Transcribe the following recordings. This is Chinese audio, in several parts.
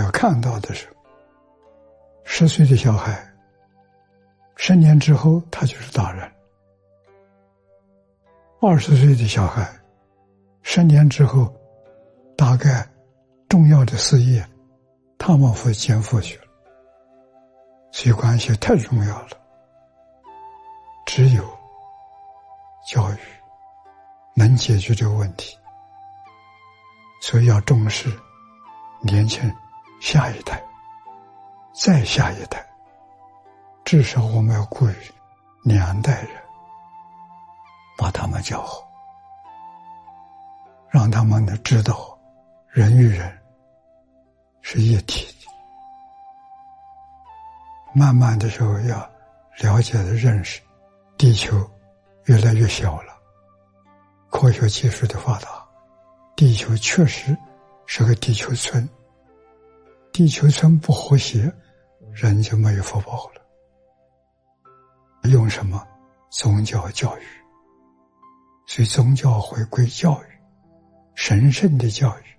要看到的是，10岁的小孩10年之后他就是大人，20岁的小孩10年之后大概重要的事业他们会肩负去了，所以关系太重要了。只有教育能解决这个问题，所以要重视年轻人下一代，再下一代，至少我们要顾虑2代人，把他们教好，让他们能知道人与人是一体的。慢慢的时候要了解的认识，地球越来越小了，科学技术的发达，地球确实是个地球村，地球村不和谐，人就没有福报了。用什么？宗教教育。所以宗教回归教育，神圣的教育。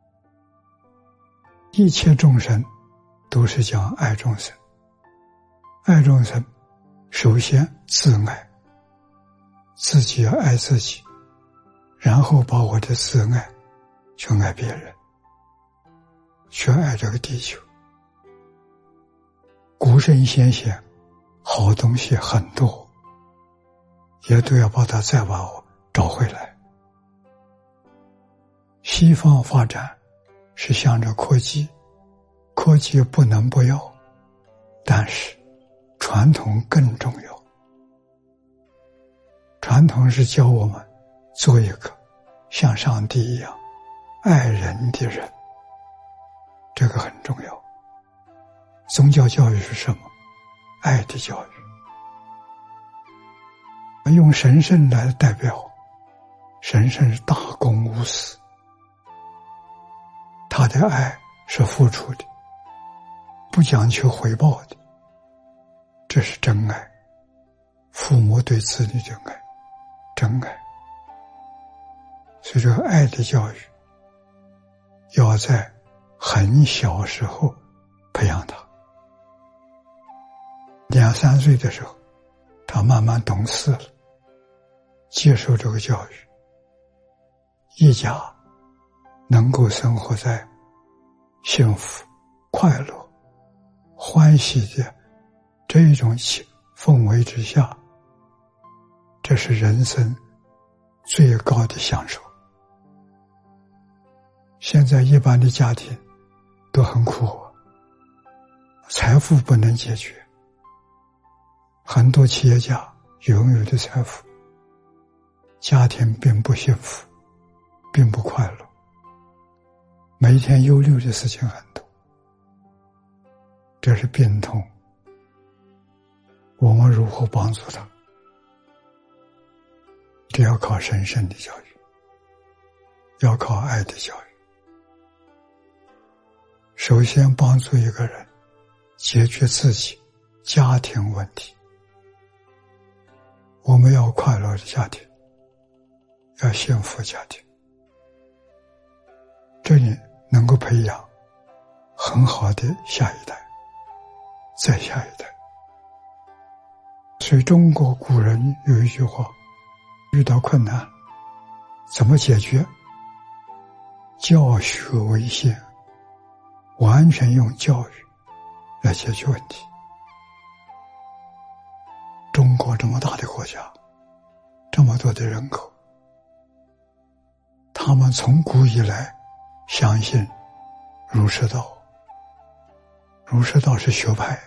一切众生都是讲爱众生，爱众生首先自爱，自己要爱自己，然后把我的自爱去爱别人，去爱这个地球。古圣先贤好东西很多，也都要把它再把我找回来。西方发展是向着科技，科技不能不要，但是传统更重要。传统是教我们做一个像上帝一样爱人的人，这个很重要。宗教教育是什么？爱的教育。用神圣来代表，神圣是大公无私，他的爱是付出的，不讲求回报的，这是真爱。父母对子女的爱，真爱。所以这个爱的教育要在很小时候培养他，2、3岁的时候他慢慢懂事了，接受这个教育，一家能够生活在幸福、快乐、欢喜的这一种氛围之下，这是人生最高的享受。现在一般的家庭都很苦，财富不能解决，很多企业家拥有的财富，家庭并不幸福，并不快乐，每天忧虑的事情很多，这是病痛。我们如何帮助他？这要靠神圣的教育，要靠爱的教育。首先帮助一个人解决自己家庭问题。我们要快乐的家庭，要幸福家庭，这里能够培养很好的下一代，再下一代。所以中国古人有一句话，遇到困难怎么解决？教学为先，完全用教育来解决问题。中国这么大的国家，这么多的人口，他们从古以来相信儒释道，儒释道是学派，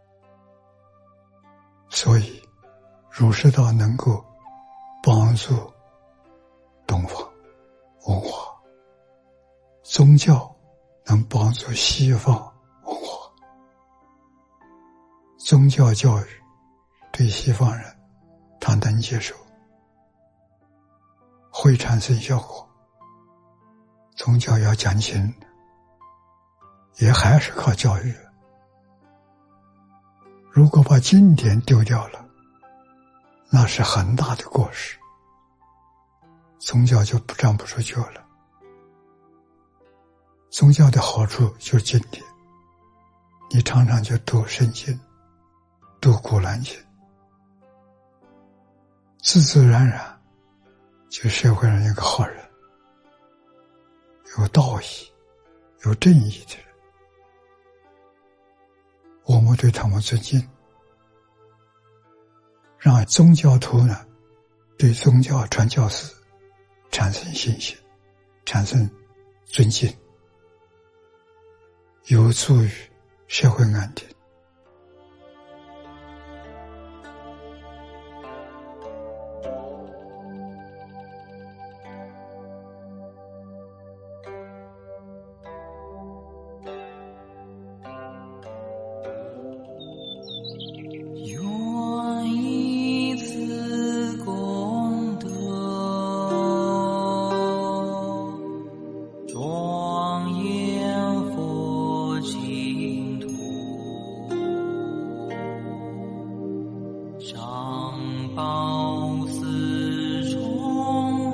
所以儒释道能够帮助东方文化，宗教能帮助西方文化。宗教教育对西方人他能接受，会产生效果。宗教要讲情，也还是靠教育。如果把经典丢掉了，那是很大的过失，宗教就站不出去了。宗教的好处就是经典， 你常常就读圣经，读古兰经，自自然然就学会了一个好人，有道义、有正义的人，我们对他们尊敬，让宗教徒呢对宗教传教士产生信心，产生尊敬，有助于社会安定。 上报四重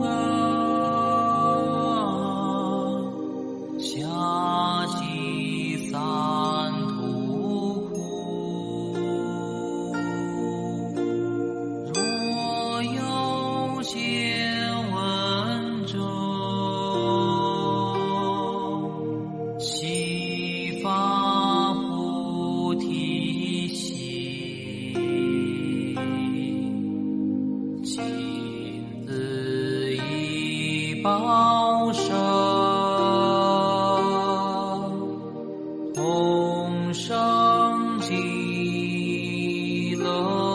恩，下济三途苦。若有见闻者，悉发菩提心。亲自以报身，同生极乐。